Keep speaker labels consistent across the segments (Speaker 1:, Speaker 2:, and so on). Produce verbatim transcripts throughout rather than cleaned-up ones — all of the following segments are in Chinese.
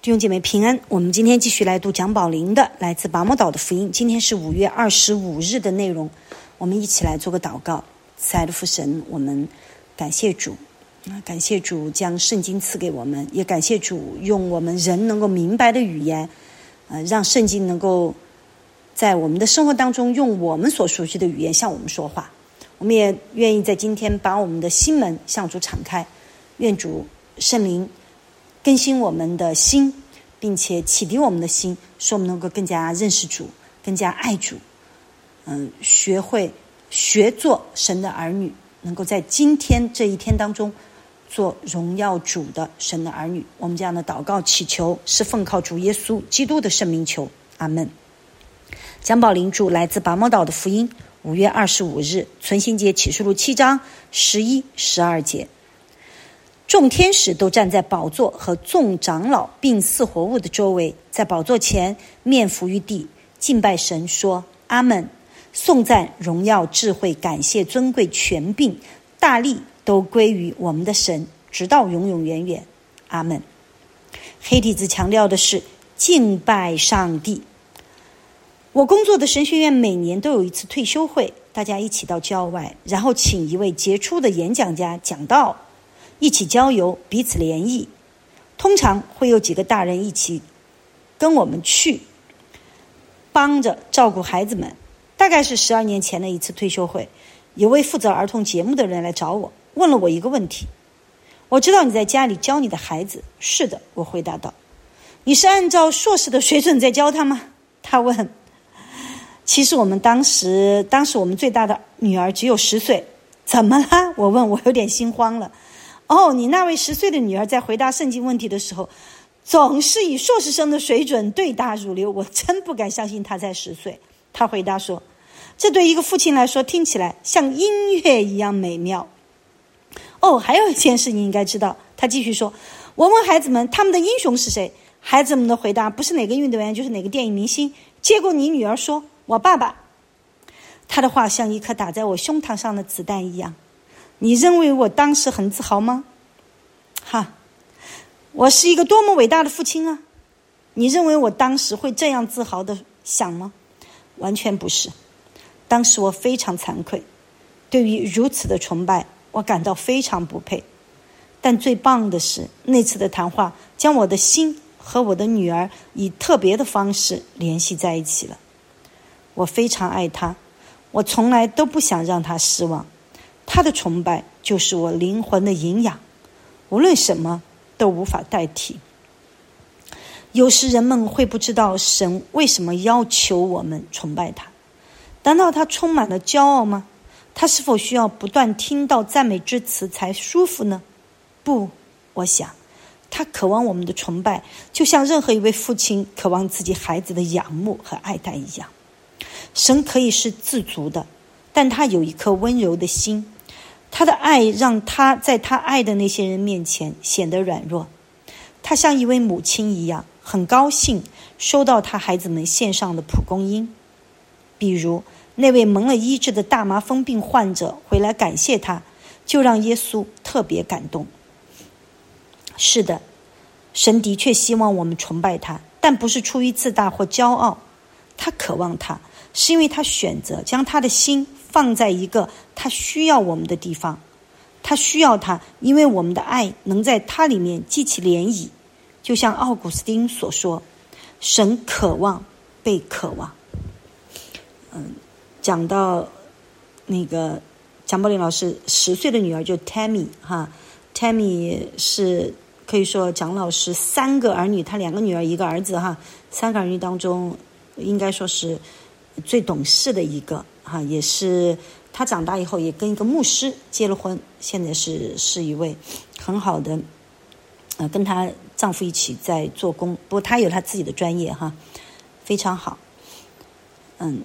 Speaker 1: 弟兄姐妹平安，我们今天继续来读蒋宝玲的来自拔摩岛的福音。今天是五月二十五日的内容，我们一起来做个祷告。慈爱的父神，我们感谢主，感谢主将圣经赐给我们，也感谢主用我们人能够明白的语言，呃，让圣经能够在我们的生活当中用我们所熟悉的语言向我们说话。我们也愿意在今天把我们的心门向主敞开，愿主圣灵更新我们的心，并且启迪我们的心，使我们能够更加认识主，更加爱主，嗯，学会学做神的儿女，能够在今天这一天当中做荣耀主的神的儿女。我们这样的祷告祈求是奉靠主耶稣基督的圣名求，阿们。蒋宝玲著来自拔摩岛的福音，五月二十五日，存心节启示录七章十一、十二节。众天使都站在宝座和众长老并四活物的周围，在宝座前面伏于地，敬拜神，说：阿们。颂赞、荣耀、智慧、感谢、尊贵、权柄、大力都归于我们的神，直到永永远远，阿们。黑体字强调的是敬拜上帝。我工作的神学院每年都有一次退休会，大家一起到郊外，然后请一位杰出的演讲家讲道，一起郊游，彼此联谊。通常会有几个大人一起跟我们去，帮着照顾孩子们。大概是十二年前的一次退休会，有位负责儿童节目的人来找我，问了我一个问题：我知道你在家里教你的孩子。是的，我回答道。你是按照硕士的水准在教他吗？他问。其实我们当时当时我们最大的女儿只有十岁。怎么了？我问，我有点心慌了。哦，你那位十岁的女儿在回答圣经问题的时候，总是以硕士生的水准对答如流，我真不敢相信她才十岁。他回答说，这对一个父亲来说听起来像音乐一样美妙。哦，还有一件事你应该知道。他继续说，我问孩子们他们的英雄是谁，孩子们的回答不是哪个运动员就是哪个电影明星，结果你女儿说我爸爸。他的话像一颗打在我胸膛上的子弹一样。你认为我当时很自豪吗？哈，我是一个多么伟大的父亲啊！你认为我当时会这样自豪地想吗？完全不是。当时我非常惭愧，对于如此的崇拜，我感到非常不配。但最棒的是，那次的谈话将我的心和我的女儿以特别的方式联系在一起了。我非常爱她，我从来都不想让她失望。她的崇拜就是我灵魂的营养，无论什么都无法代替。有时人们会不知道神为什么要求我们崇拜他，难道他充满了骄傲吗？他是否需要不断听到赞美之词才舒服呢？不，我想他渴望我们的崇拜，就像任何一位父亲渴望自己孩子的仰慕和爱戴一样。神可以是自足的，但他有一颗温柔的心，他的爱让他在他爱的那些人面前显得软弱。他像一位母亲一样，很高兴收到他孩子们献上的蒲公英。比如那位蒙了医治的大麻风病患者回来感谢他，就让耶稣特别感动。是的，神的确希望我们崇拜他，但不是出于自大或骄傲。他渴望他，是因为他选择将他的心放在一个他需要我们的地方。他需要他，因为我们的爱能在他里面激起涟漪。就像奥古斯丁所说，神渴望被渴望。嗯，讲到那个蒋宝玲老师十岁的女儿就 Tammy 哈 ，Tammy 是可以说蒋老师三个儿女，他两个女儿一个儿子哈，三个儿女当中应该说是最懂事的一个哈，也是他长大以后也跟一个牧师结了婚，现在是是一位很好的呃，跟她丈夫一起在做工，不过她有她自己的专业哈，非常好。嗯，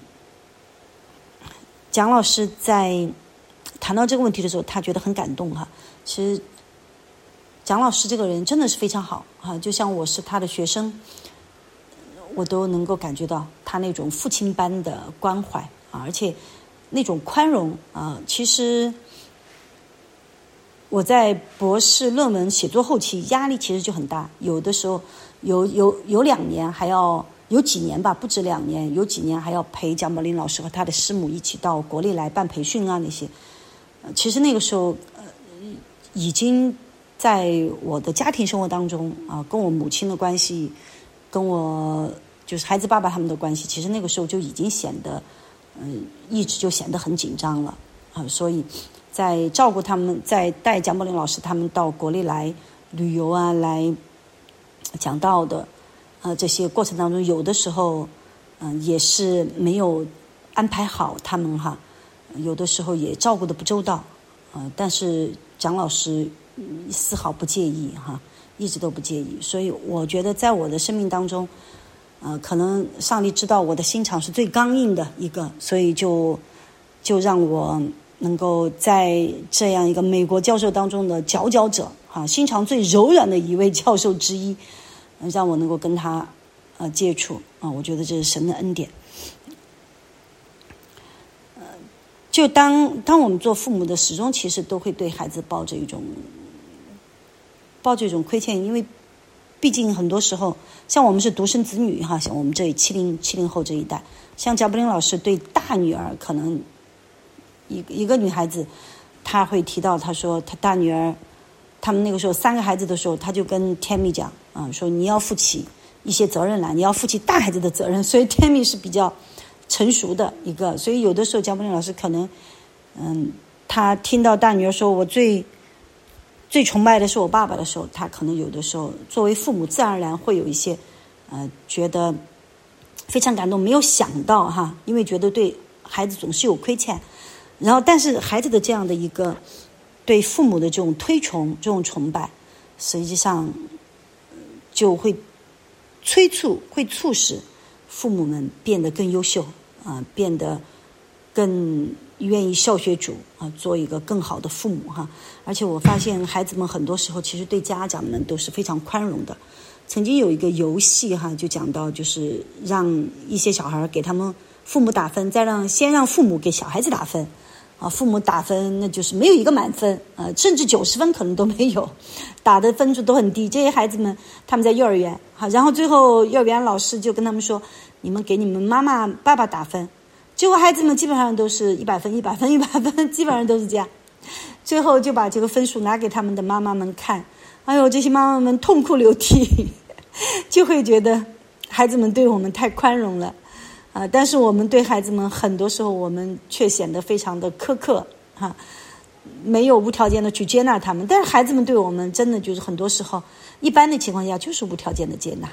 Speaker 1: 蒋老师在谈到这个问题的时候，他觉得很感动哈。其实蒋老师这个人真的是非常好哈，就像我是他的学生，我都能够感觉到他那种父亲般的关怀啊，而且那种宽容啊，其实我在博士论文写作后期压力其实就很大，有的时候有有有两年还要有几年吧，不止两年，有几年还要陪蒋宝林老师和他的师母一起到国内来办培训啊那些。其实那个时候呃已经在我的家庭生活当中啊，跟我母亲的关系，跟我就是孩子爸爸他们的关系，其实那个时候就已经显得嗯、呃、一直就显得很紧张了啊，所以在照顾他们，在带蒋宝林老师他们到国内来旅游啊，来讲道的呃这些过程当中，有的时候嗯、呃、也是没有安排好他们哈，有的时候也照顾得不周到，呃，但是蒋老师丝毫不介意哈，一直都不介意。所以我觉得在我的生命当中，呃，可能上帝知道我的心肠是最刚硬的一个，所以就就让我能够在这样一个美国教授当中的佼佼者哈，心肠最柔软的一位教授之一，让我能够跟他呃接触啊，我觉得这是神的恩典。就当当我们做父母的，始终其实都会对孩子抱着一种抱着一种亏欠，因为毕竟很多时候，像我们是独生子女哈，像我们这七零七零后这一代，像贾布林老师对大女儿，可能一一个女孩子，她会提到，她说她大女儿，他们那个时候三个孩子的时候，她就跟 Tammy 讲啊，说你要负起一些责任来，你要负起大孩子的责任，所以 Tammy 是比较成熟的一个，所以有的时候蒋宝林老师可能嗯，他听到大女儿说我最最崇拜的是我爸爸的时候，他可能有的时候作为父母自然而然会有一些呃觉得非常感动，没有想到哈，因为觉得对孩子总是有亏欠，然后但是孩子的这样的一个对父母的这种推崇，这种崇拜，实际上就会催促会促使父母们变得更优秀啊、呃，变得更愿意效学主啊、呃，做一个更好的父母哈。而且我发现孩子们很多时候其实对家长们都是非常宽容的。曾经有一个游戏哈，就讲到就是让一些小孩给他们父母打分，再让先让父母给小孩子打分啊，父母打分那就是没有一个满分啊、呃，甚至九十分可能都没有，打的分数都很低。这些孩子们他们在幼儿园好，然后最后幼儿园老师就跟他们说，你们给你们妈妈爸爸打分，结果孩子们基本上都是一百分一百分一百分，基本上都是这样。最后就把这个分数拿给他们的妈妈们看，哎呦，这些妈妈们痛哭流涕，就会觉得孩子们对我们太宽容了啊、呃！但是我们对孩子们很多时候我们却显得非常的苛刻哈、啊，没有无条件的去接纳他们，但是孩子们对我们真的就是很多时候一般的情况下就是无条件的接纳。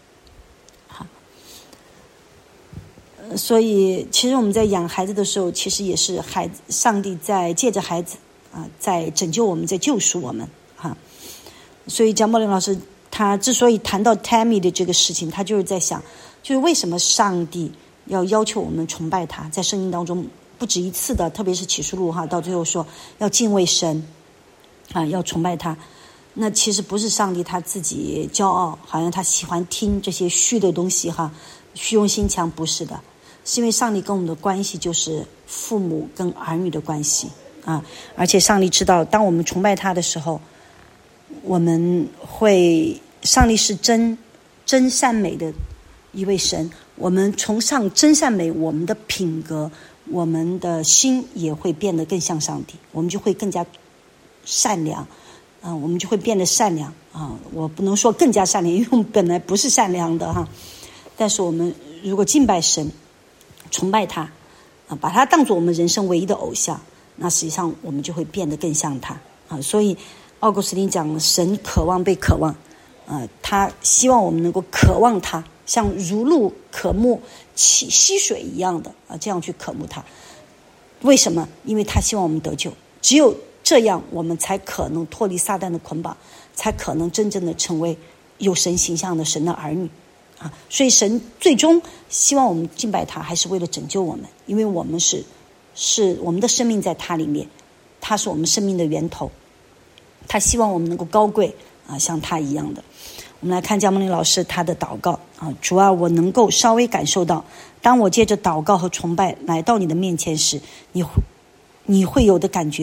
Speaker 1: 所以其实我们在养孩子的时候，其实也是孩子上帝在借着孩子啊，在拯救我们，在救赎我们哈。所以蒋宝林老师他之所以谈到 Tammy 的这个事情，他就是在想，就是为什么上帝要要求我们崇拜他，在圣经当中不止一次的，特别是启示录哈，到最后说要敬畏神啊，要崇拜他。那其实不是上帝他自己骄傲，好像他喜欢听这些虚的东西哈，虚荣心强，不是的。是因为上帝跟我们的关系就是父母跟儿女的关系啊，而且上帝知道，当我们崇拜他的时候，我们会，上帝是真真善美的一位神，我们崇尚真善美，我们的品格，我们的心也会变得更像上帝，我们就会更加善良啊，我们就会变得善良啊。我不能说更加善良，因为我们本来不是善良的哈，但是我们如果敬拜神，崇拜他啊，把他当作我们人生唯一的偶像，那实际上我们就会变得更像他啊。所以奥古斯丁讲，神渴望被渴望啊，他希望我们能够渴望他，像如鹿渴慕溪溪水一样的啊，这样去渴慕他。为什么？因为他希望我们得救，只有这样我们才可能脱离撒旦的捆绑，才可能真正的成为有神形象的神的儿女啊。所以神最终希望我们敬拜他，还是为了拯救我们，因为我们是是我们的生命在他里面，他是我们生命的源头，他希望我们能够高贵啊，像他一样的。我们来看江梦玲老师他的祷告啊，主啊，我能够稍微感受到，当我借着祷告和崇拜来到你的面前时，你会你会有的感觉。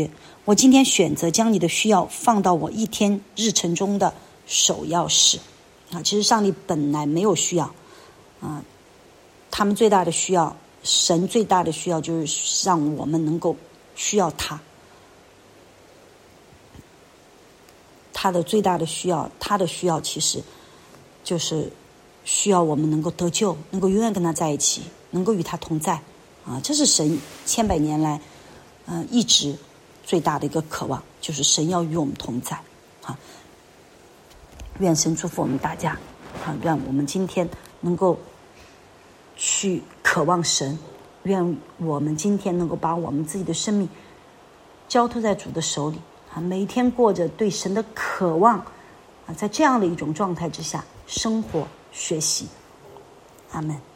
Speaker 1: 我今天选择将你的需要放到我一天日程中的首要事啊。其实上帝本来没有需要啊，他们最大的需要，神最大的需要就是让我们能够需要他。他的最大的需要，他的需要其实就是需要我们能够得救，能够永远跟他在一起，能够与他同在啊！这是神千百年来，呃，一直最大的一个渴望，就是神要与我们同在啊！愿神祝福我们大家啊！愿我们今天能够去渴望神，愿我们今天能够把我们自己的生命交托在主的手里啊！每一天过着对神的渴望啊，在这样的一种状态之下生活学习。阿们。